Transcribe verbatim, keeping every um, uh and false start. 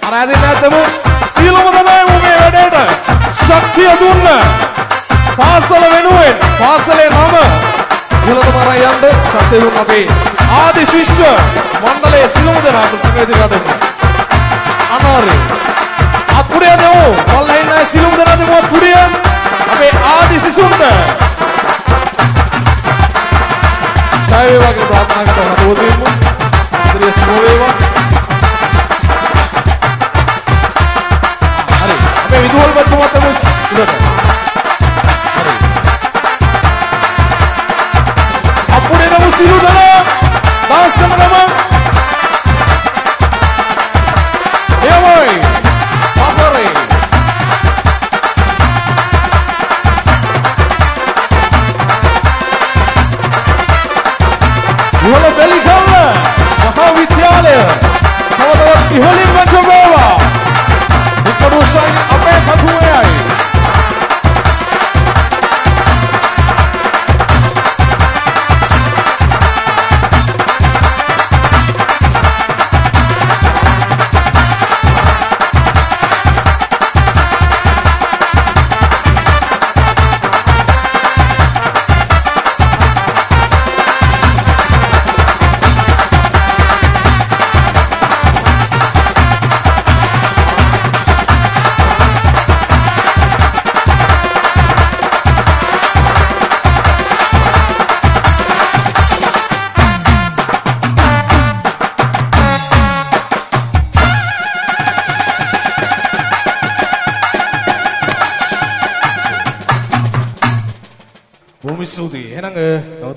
ආරාධනය නැතමු සියලුම දෙනාම මේ වැඩේට ශක්තිය දුන්න පාසල වෙනුවෙන් පාසලේ නම ඉහළට මරා යන්න ශක්තිය දුන්න අපේ ආදි ශිෂ්‍ය මණ්ඩලයේ සියලුම දෙනාට සංවේදී කරමු. අනාරේ අකුඩේ දෙමු පල්ලෙන් සියලුම දෙනා දෙමු අකුඩේ අපේ ආදි සිසුන්ට ජය වේවා කියලා ප්‍රාර්ථනා කරනවා හදවතින්ම. ඉතින් සුබ වේවා. හරි. අපේ විදුහල් බතුමාත් එමු උඩට. හරි. අපුඩේ දෙමු සිළු දලා ඩාන්ස් කරන ගමන්. එමොයි. අපරේ. ඉහළ බැලිගල්ල මහා විද්‍යාලය තවතවත් ඉහළින් වච වේවා. විකරුසයි අපේ කතුවේයි. ස්තුතියි. එහෙනම්